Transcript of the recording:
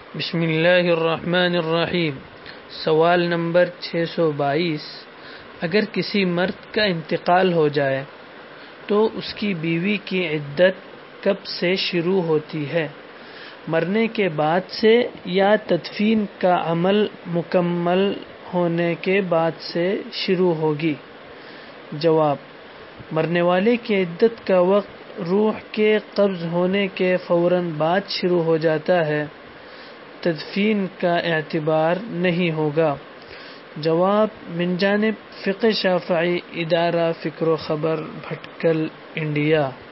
बिस्मिल्लाहिर्रहमानिर्रहीम। सवाल नंबर 622। अगर किसी मर्द का इंतकाल हो जाए तो उसकी बीवी की इद्दत कब से शुरू होती है? मरने के बाद से या तदफीन का अमल मुकम्मल होने के बाद से शुरू होगी? जवाब: मरने वाले की इद्दत का वक्त रूह के कब्ज होने के फौरन बाद शुरू हो जाता है। तदफीन का एतबार नहीं होगा। जवाब: मिन जानिब फ़िक़्ह शाफ़िई, इदारा फ़िक्र ख़बर, भटकल, इंडिया।